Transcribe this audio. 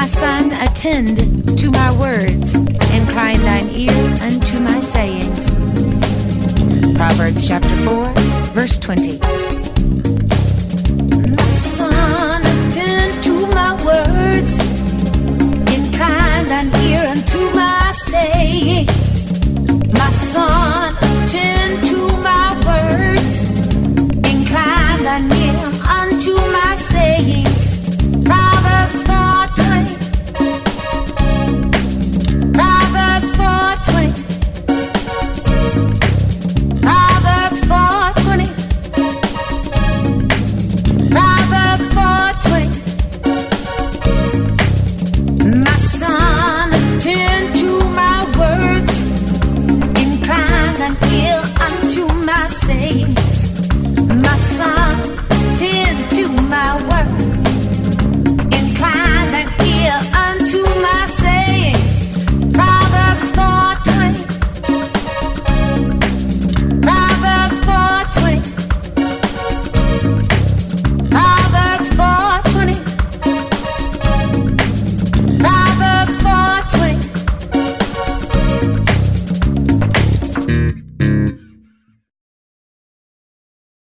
son, attend to my words, incline thine ear unto my sayings. Proverbs chapter 4, verse 20. My son, attend to my words, incline thine ear unto my sayings. My son, attend to my words, incline thine ear